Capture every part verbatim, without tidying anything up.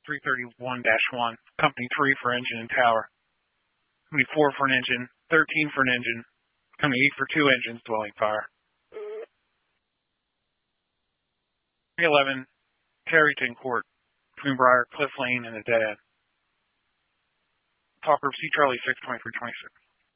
three thirty-one dash one, Company three for engine and tower. Company four for an engine, thirteen for an engine, Company eight for two engines, dwelling fire. three eleven, Carrington Court, between Briar Cliff Lane and the dead end. Talk group C Charlie six twenty-three twenty-six.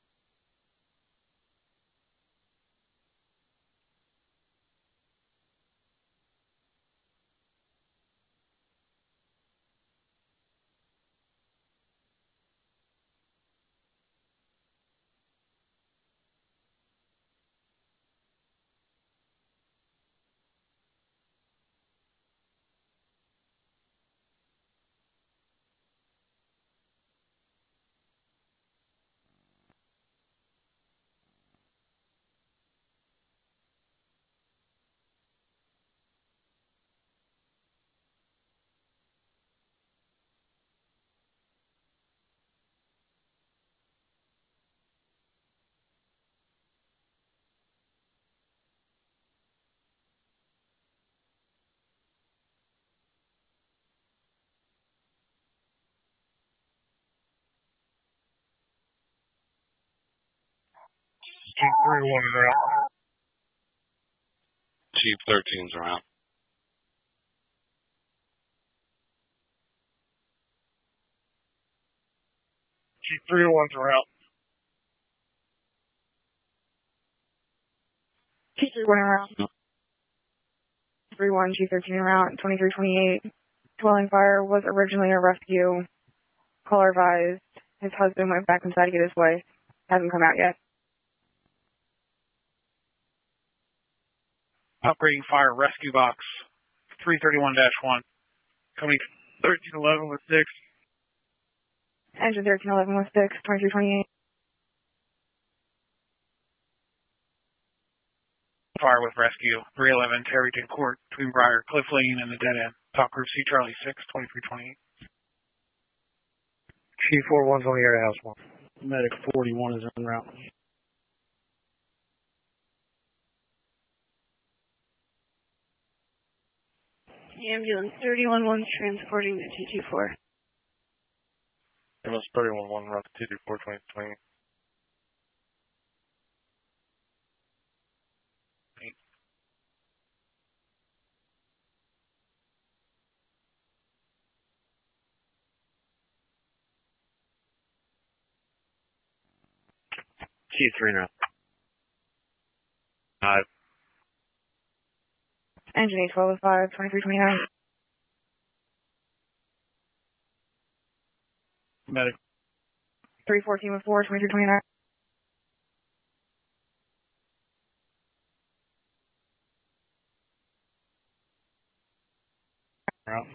Chief three one is around. Chief thirteen's around. Chief three one's around. Chief three one around. three one, Chief thirteen around, twenty-three twenty-eight. Dwelling fire was originally a rescue. Caller advised his husband went back inside to get his wife. Hasn't come out yet. Operating fire rescue box three thirty-one dash one. Company thirteen eleven with six. Engine thirteen eleven with six, twenty-three twenty-eight. Fire with rescue three eleven Tarryton Court, between Briar Cliff Lane and the dead end. Talk group C Charlie six twenty-three twenty-eight. Chief four one's on the air house one. Medic forty-one is en route. Ambulance thirty-one one's transporting to T two four. Ambulance thirty-one one route to T two four twenty twenty. Chief three now. Five. Engine eight twelve with five, twenty-three twenty-nine. Medic three fourteen with four, twenty-three twenty-nine. Route.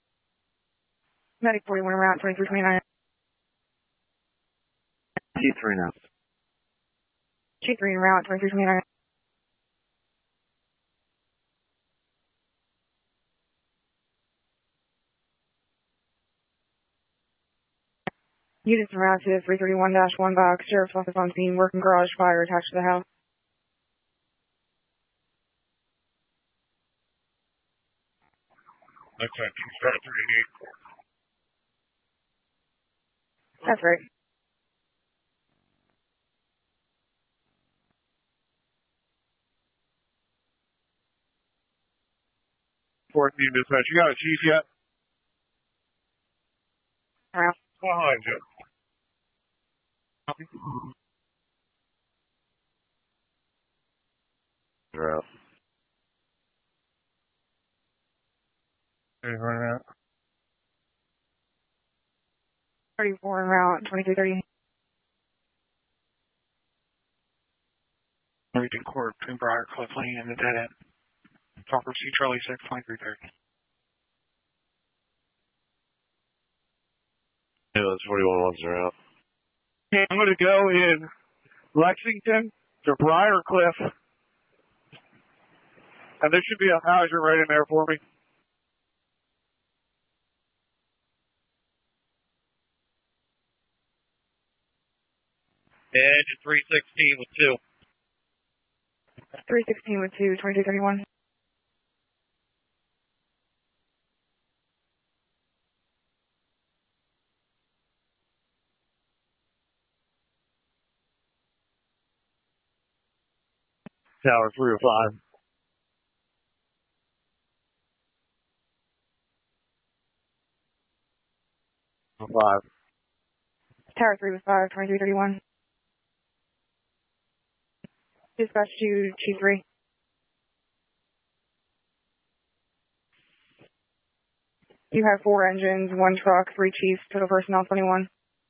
Medic forty-one around, twenty-three twenty-nine. Chief three now. Chief three around, twenty-three twenty-nine. Units en route to three thirty-one dash one box. Sheriff's office on scene. Working garage fire attached to the house. That's right. Chief start three eight four. That's right. fourteen dispatch. You got a chief yet? Around. Behind you. You're out. He's running out. thirty-four en route, twenty-three thirty. Tarryton Court, between Briar Cliff Lane and the dead end. Talk group C Charlie six twenty-three thirty. Ambulance forty-one ones are out. Okay, I'm going to go in Lexington to Briar Cliff. And there should be a hydrant right in there for me. Engine three sixteen with two. three sixteen with two, twenty-two thirty-one. Tower three oh five. Five. Tower three oh five, twenty-three thirty-one. Dispatch to Chief three. You have four engines, one truck, three chiefs, total personnel twenty-one.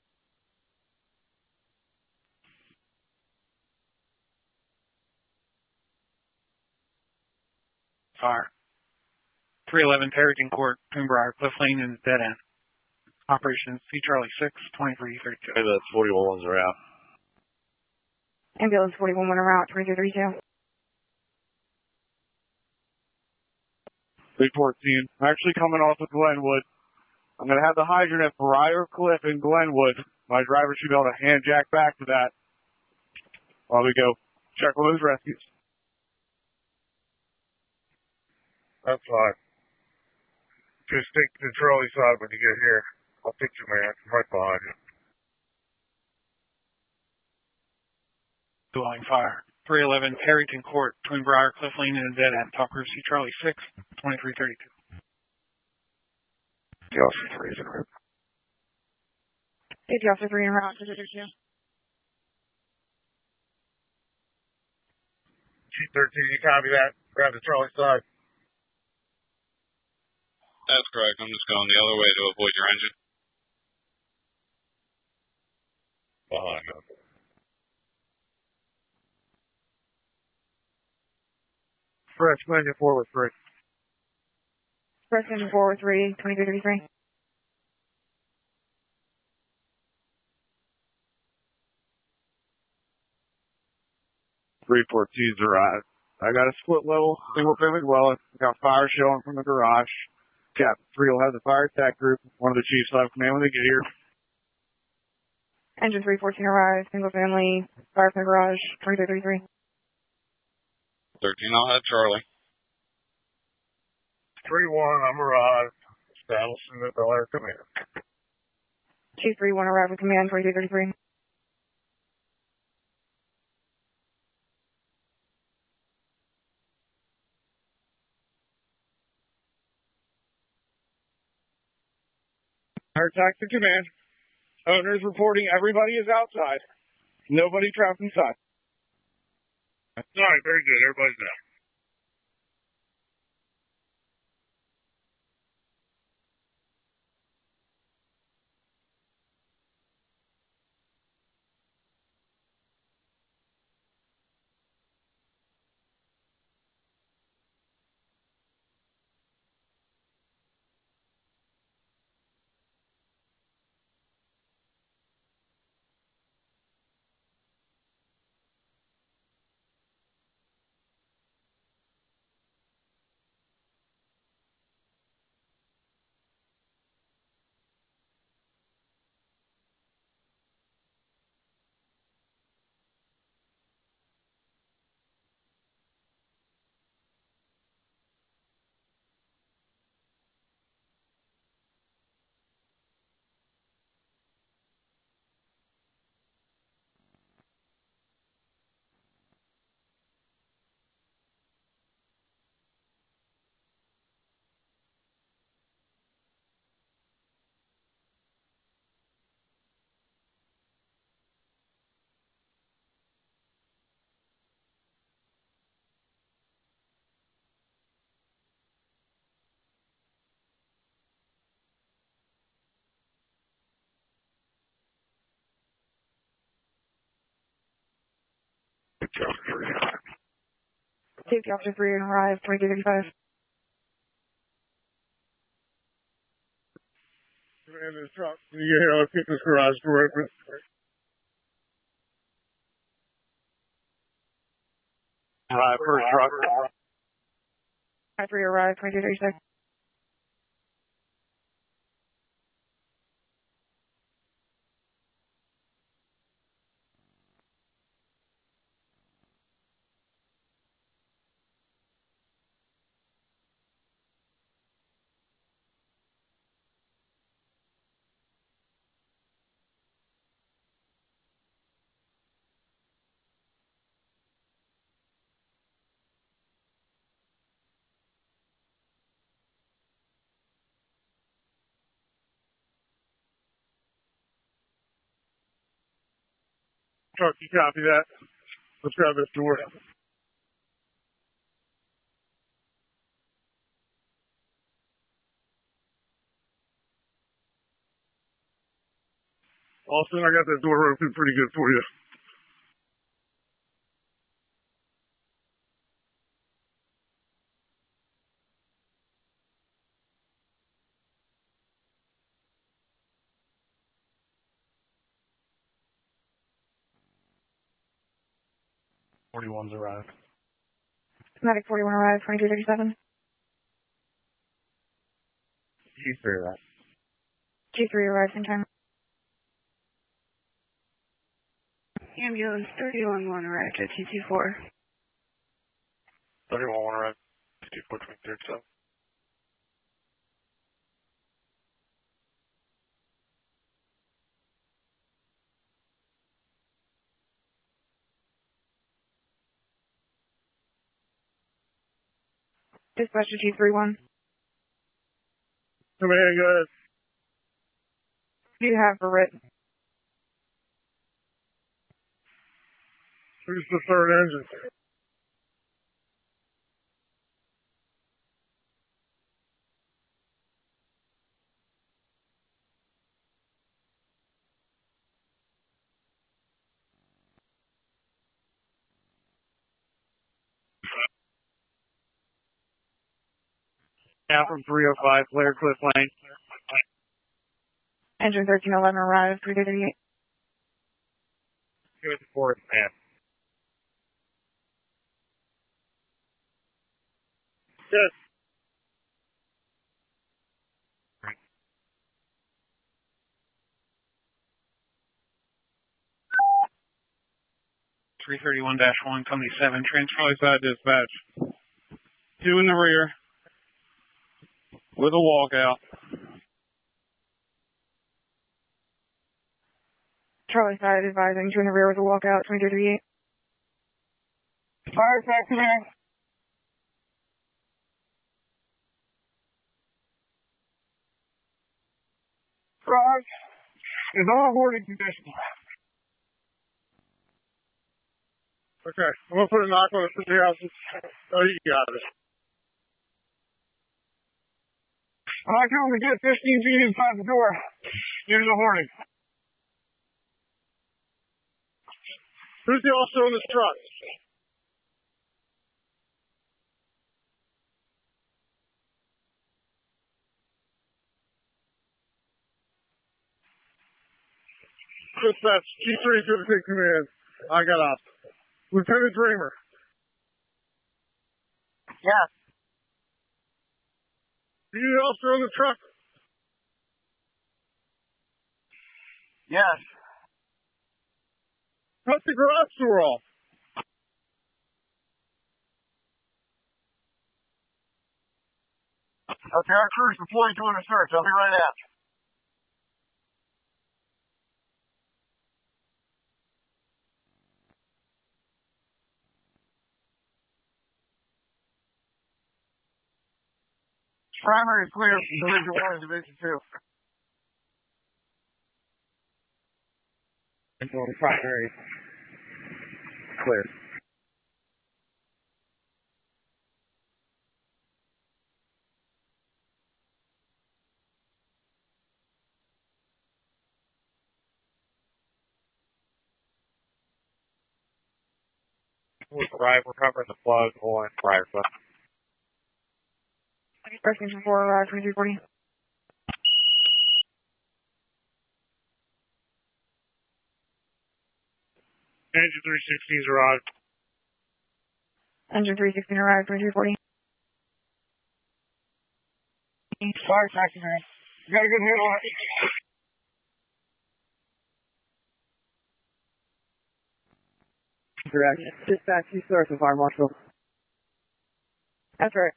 Fire. three eleven Tarryton Court, Twinbriar, Cliff Lane, and Dead End. Operation C Charlie six, twenty-three thirty-two. Maybe that's forty-one ones are out. Ambulance forty-one went around, twenty-three thirty-two. three fourteen. I'm actually coming off of Glenwood. I'm going to have the hydrant at Briar Cliff in Glenwood. My driver should be able to hand jack back to that while we go check on those rescues. That's fine. Just take the trolley side when you get here. I'll pick you, man. I'm right behind you. Dwelling fire. three eleven Tarryton Court, Twinbriar, Cliff Lane, and Dead End. Talk Group C Charlie six, twenty-three thirty-two. Officer three is in route. Safety Officer three en route, twenty-three thirty-two. G thirteen, you copy that? Grab the trolley side. That's correct. I'm just going the other way to avoid your engine. Behind them. Fresh engine forward three. Express engine forward three, twenty-three thirty-three. three fourteens arrived. I got a split level single family dwelling. Got fire showing from the garage. Captain three will have the fire attack group. One of the chiefs will have command when they get here. Engine three fourteen arrived, single family, fire from the garage, twenty-three thirty-three. thirteen, I'll have Charlie. three one, I'm arrived. Establishing the Bel Air command. Chief three one arrived with command, twenty-three thirty-three. Fire attack to command. Owners reporting everybody is outside. Nobody trapped inside. All right, very good. Everybody's out. Safety Officer three arrived, twenty-three thirty-five. Command this truck. You get here, I'll kick this garage door open. All right, first truck. five three arrived, twenty-three thirty-six. Truck, you copy that? Let's grab this door. Austin, I got that door open pretty good for you. forty-one's arrived. Medic forty-one arrived, twenty-two thirty-seven. G three arrived. G three arrived in time. Ambulance thirty-one one arrived at T two four. thirty-one one arrived. two four twenty thirty-seven. Dispatch to G three one. Come in, guys. Do you have for written? Who's the third engine? Out from three oh five, Blair Cliff Lane. Engine thirteen eleven arrived, three thirty-eight. Give it to Forrest, man. Yes. three thirty-one dash one, company seven, transfer side dispatch. Two in the rear with a walkout. Charlie side advising, two in the rear with a walkout, twenty-two thirty-eight. Fire taxi man. Frog is all hoarding condition. Okay, I'm gonna put a knock on the city house. Oh, you got it. I can only get fifteen feet inside the door. Use the hoarding. Who's the officer in this truck? Dispatch, G three fifty-six command. I got off. Lieutenant Dreamer. Yes. Are you the officer on the truck? Yes. Cut the garage door off. Okay, our crew's deployed doing a search. I'll be right out. Primary is clear from Division one and Division two. Primary. Clear. Right, we're covering the plug on fire foot. Express engine four arrived, twenty-three forty. Engine three sixteens arrived. Engine three sixteen arrived, twenty-three forty. Fire taxi man. You got a good hit on it. Correct. Dispatch, you start the fire marshal. That's right.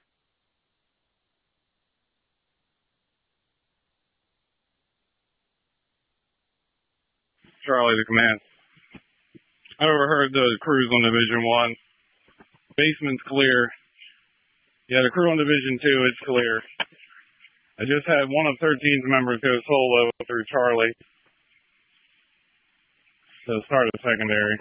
Charlie to command. I overheard the crews on Division one. Basement's clear. Yeah, the crew on Division two, it's clear. I just had one of thirteen's members go solo through Charlie. the start of the secondary.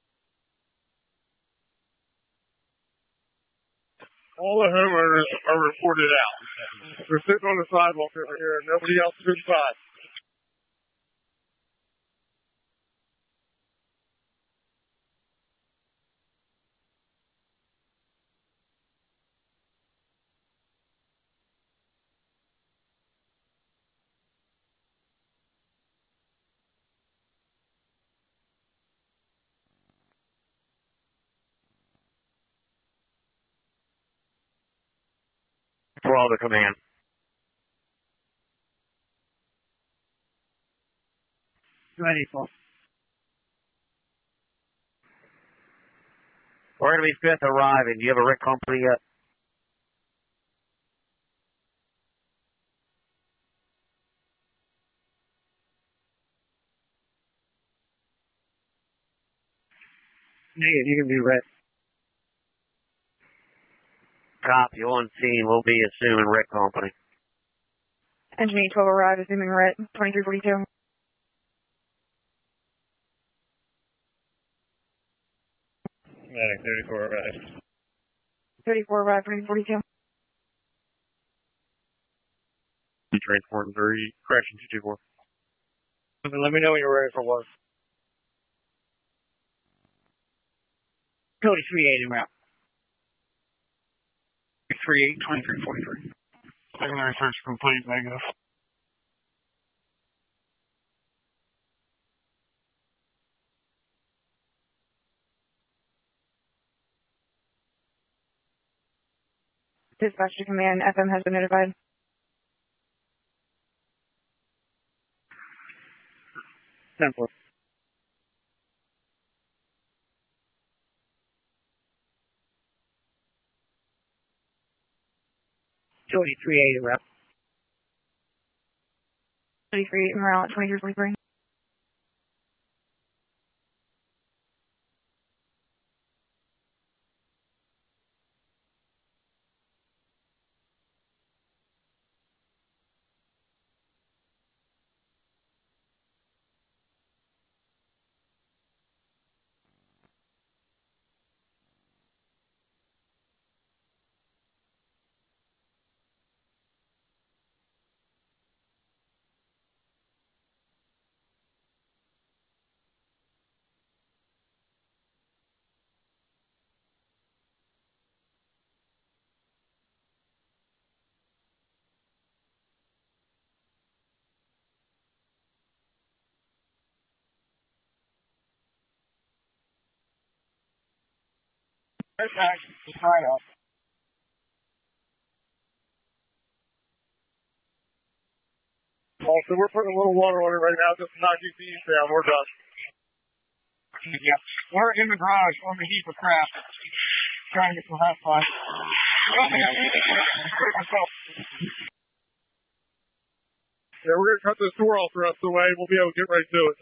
All the homeowners are reported out. They're sitting on the sidewalk over here, and nobody else is inside. For all the command. Ready for. We're going to be fifth arriving. Do you have a Rick company yet? Negative, you can be red. Copy on scene. We'll be assuming Rick company. Engine eight twelve arrived, assuming we're at twenty-three forty-two. Medic thirty-four arrived. thirty-four arrived, twenty-three forty-two. Transport three, correction two two four. Let me know when you're ready for work. Cody three eight en route. three eight, twenty-three forty-three. Secondary search complete, negative. Dispatch to command, F M has been notified. Simple. Jody three eight en route. thirty-three en route, twenty-three forty-three. Attack, right up. Oh, so we're putting a little water on it right now just to knock these beams down. We're done. Yeah. We're in the garage on the heap of crap. Trying to get some hot fun. Yeah, we're going to cut this door off the rest of the way. We'll be able to get right to it.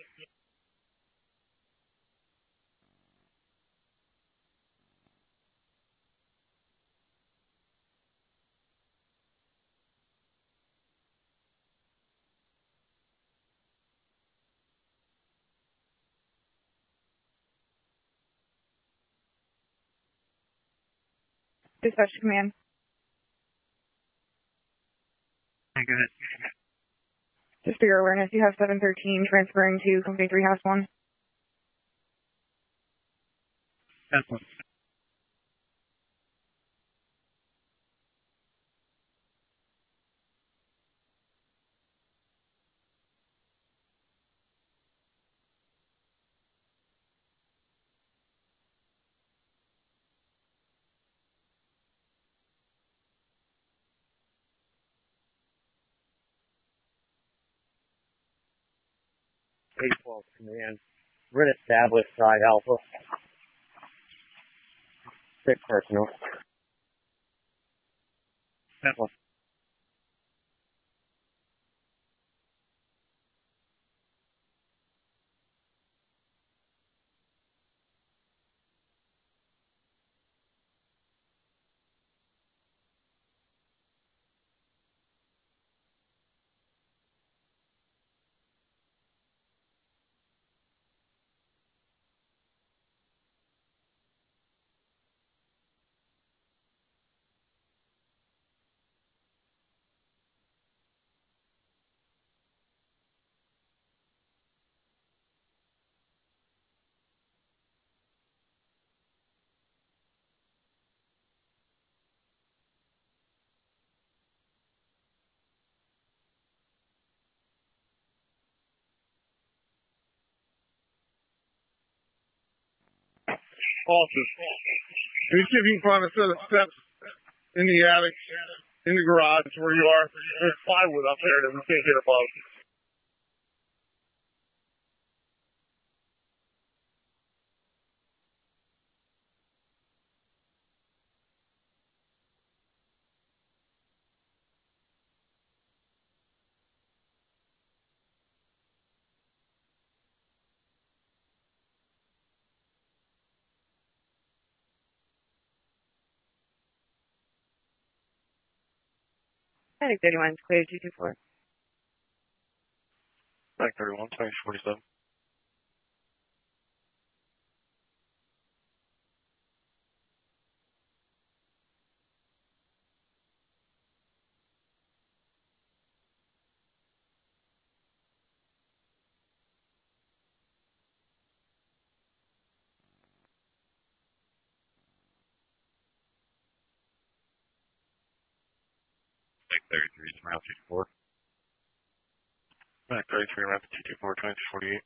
Dispatch to command. Good. Just for your awareness, you have seven thirteen transferring to Company three House one. That's one. eight twelve command. We're at established side alpha. Six personnel. That one. pulses. Let me see if you can find a set of steps in the attic, in the garage where you are. There's plywood up there that we can't get above. Attic thirty-one, clear two two four. Attic thirty-one, twenty forty-seven. Attic thirty-three, Smile two two four. Attic thirty-three, Rapid two two four, twenty-two forty-eight.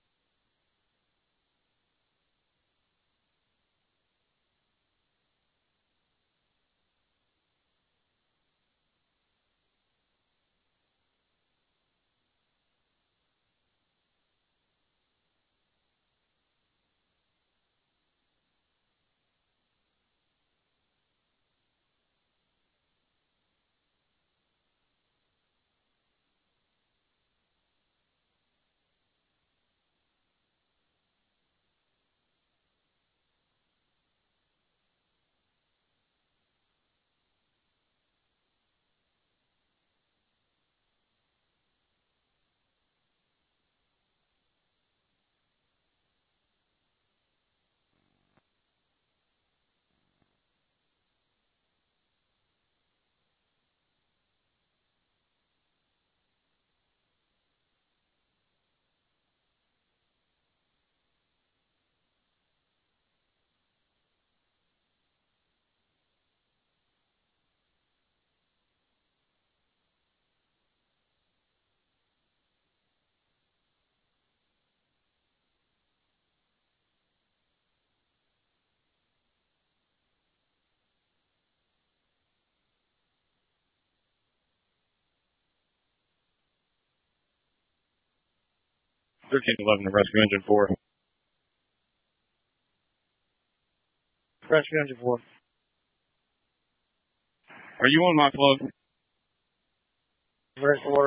thirteen eleven to rescue engine four. Rescue engine four. Are you on my float? Where's the water?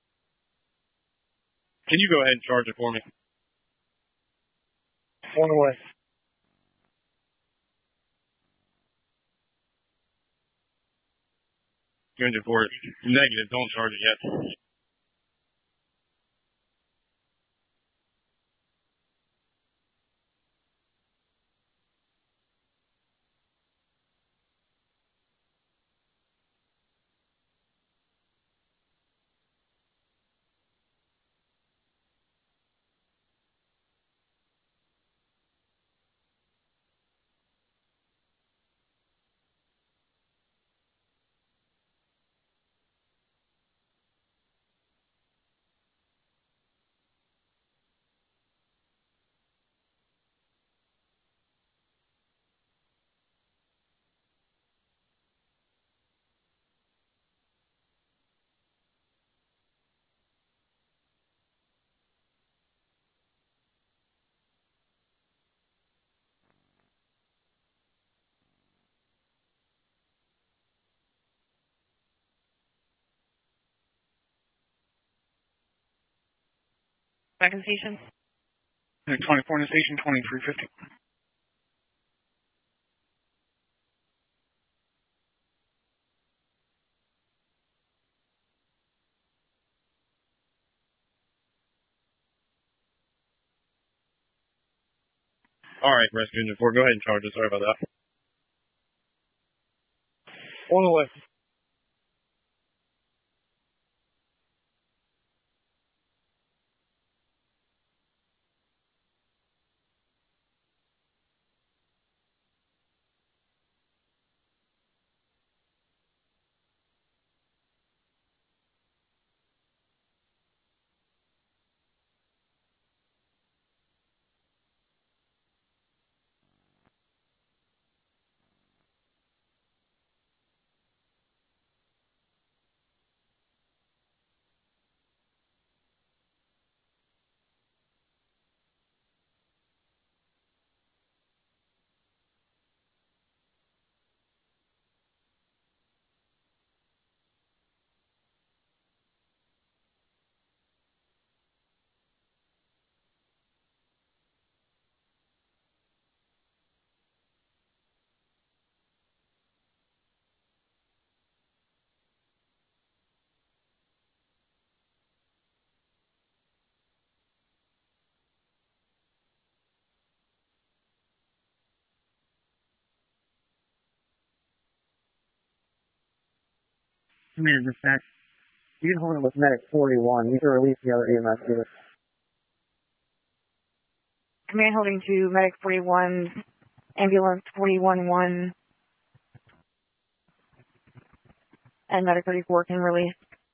Can you go ahead and charge it for me? On the way. Engine four, negative, don't charge it yet. Back in station. twenty-four in station, twenty-three fifty. All right, rescue engine four, go ahead and charge it. Sorry about that. On the way. Command dispatch. You can hold it with medic forty-one. You can release the other E M S units. Command holding to medic forty-one, ambulance forty-one one, and medic thirty-four can release.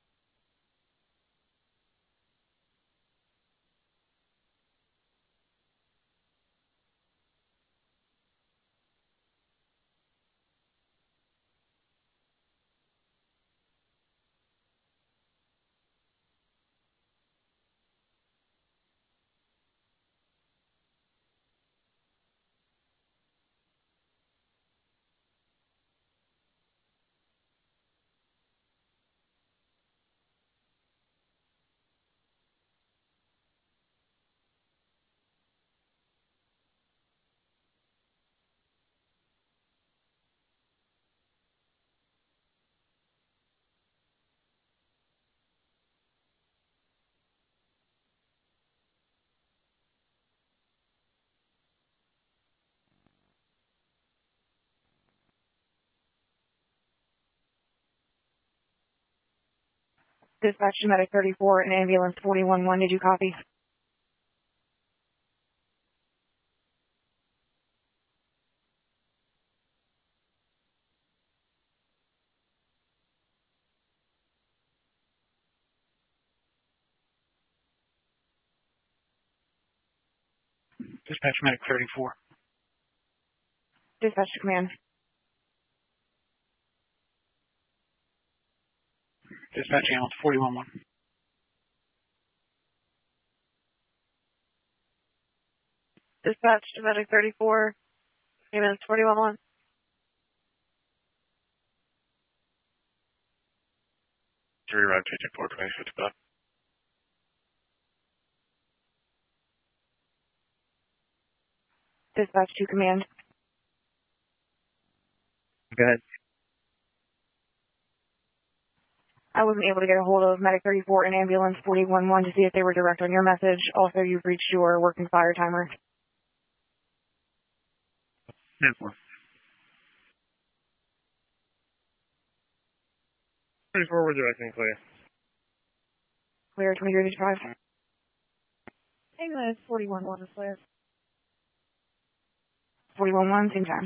Dispatch to medic thirty-four and ambulance forty-one one. Did you copy? Dispatch medic thirty-four. Dispatch to command. Dispatch ambulance forty-one one. Dispatch to medic thirty-four, ambulance forty-one one. Three route J J four twenty-six buck. Dispatch to command. Go ahead. I wasn't able to get a hold of medic thirty-four and ambulance forty-one one to see if they were direct on your message. Also, you've reached your working fire timer. thirty-four, we're directing clear. Clear twenty-three fifty-five. Ambulance forty-one one is clear. forty-one one, same time.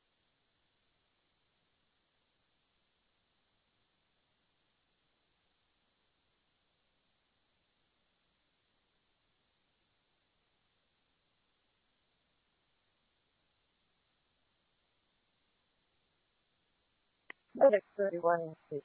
Medic thirty-one station.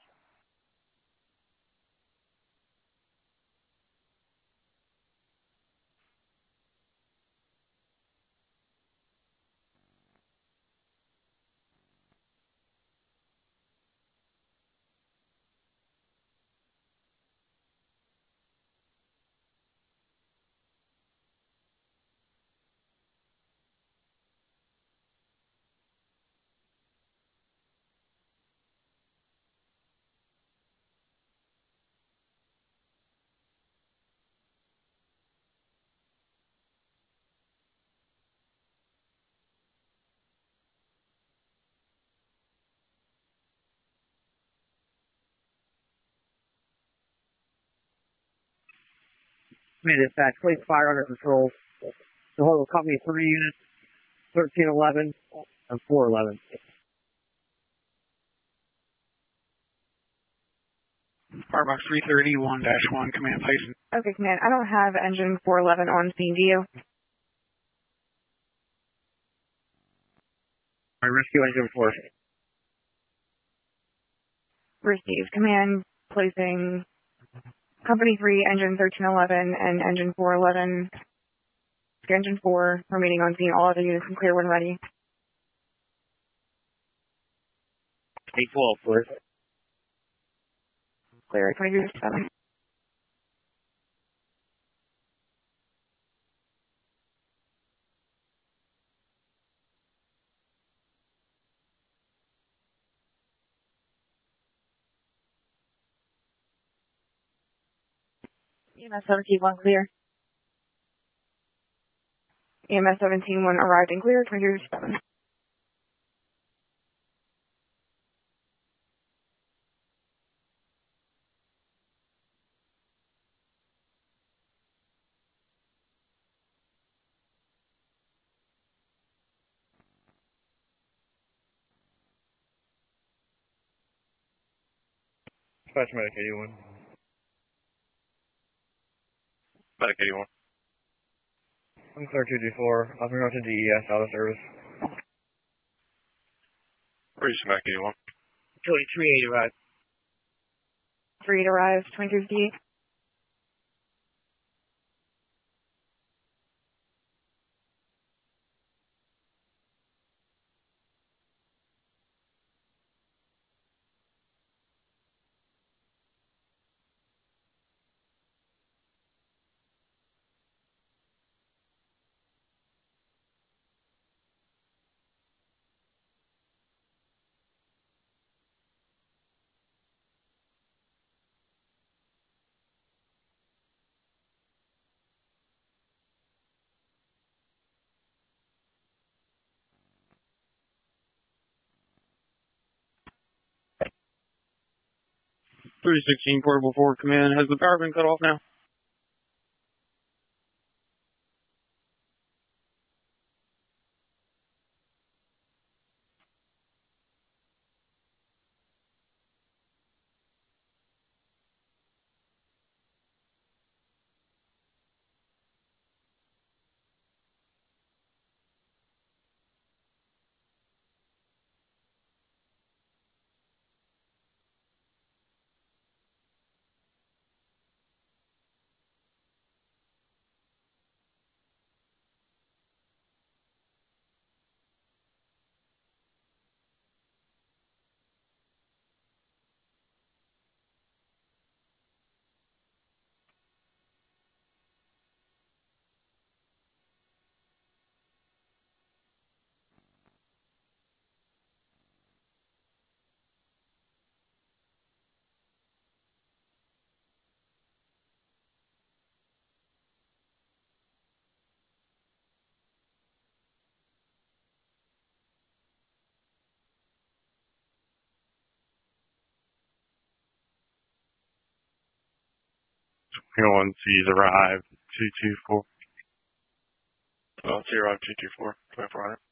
Command dispatch. Place fire under control. The whole company three units, thirteen eleven and four eleven. Firebox three thirty-one dash one, command placement. Okay, command. I don't have engine four eleven on scene, do you? My rescue engine four. Received. Command placing company three, engine thirteen eleven, and engine four eleven. Engine four remaining on scene. All other units can clear when ready. eight twelve, please. Clear twenty-three fifty-seven. E M S seventeen one clear. E M S seventeen one arrived and clear, twenty-three fifty-seven. Dispatch medic eighty-one. Medic eighty-one. I'm clear two D four. I'll bring out to D E S out of service. Reach Medic eighty-one. twenty-three eight arrived. three eight arrived, twenty-three fifty-eight. three sixteen Portable Forward Command. Has the power been cut off now? twenty-one C's arrived. two two four. Oh, C arrived two two four. twenty-four hundred.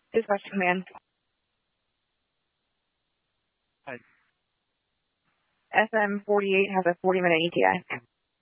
Dispatch to command. Hi. S M forty-eight has a forty minute E T A.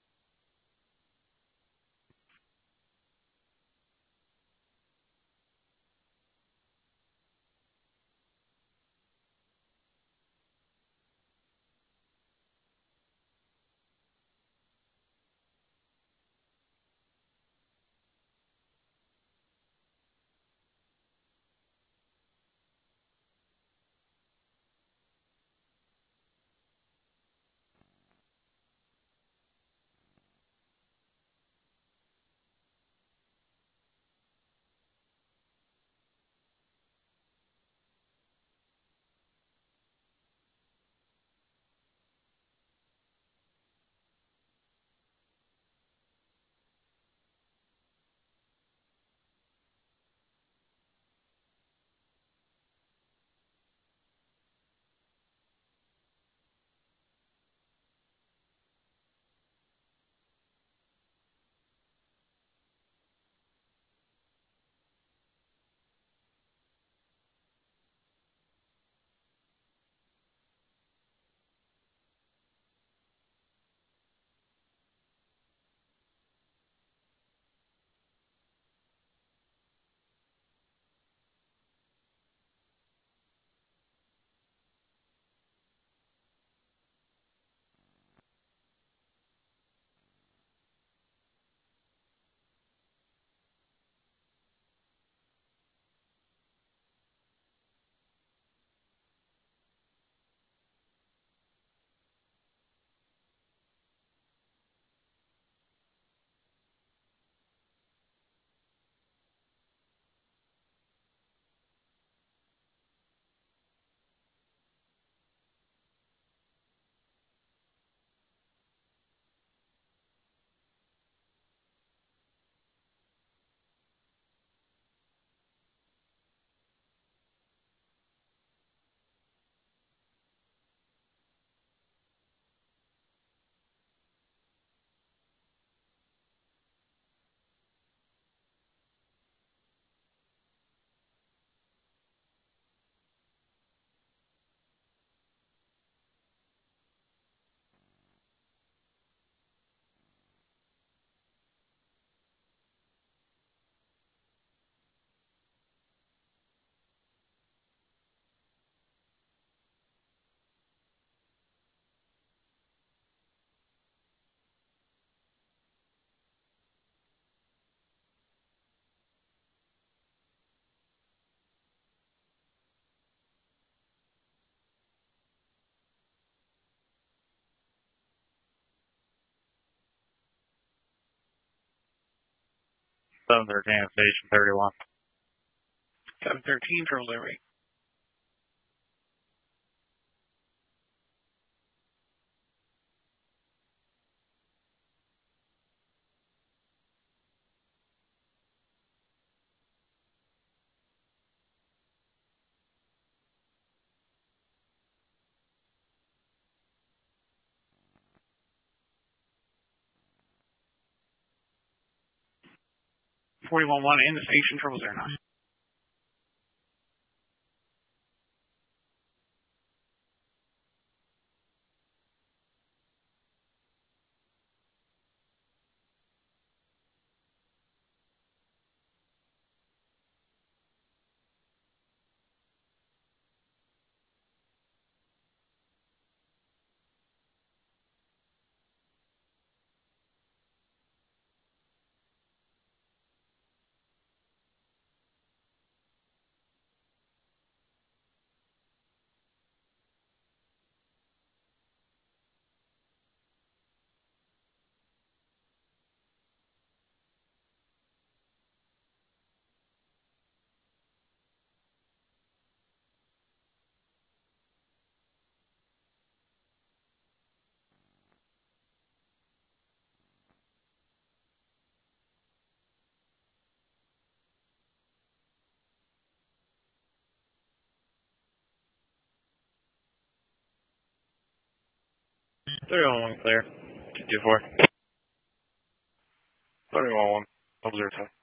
seven thirteen, station thirty-one. seven thirteen, triple delivery. forty-one one in the station, triple zero nine. thirty-one one clear. two two four. thirty-one one, observe time.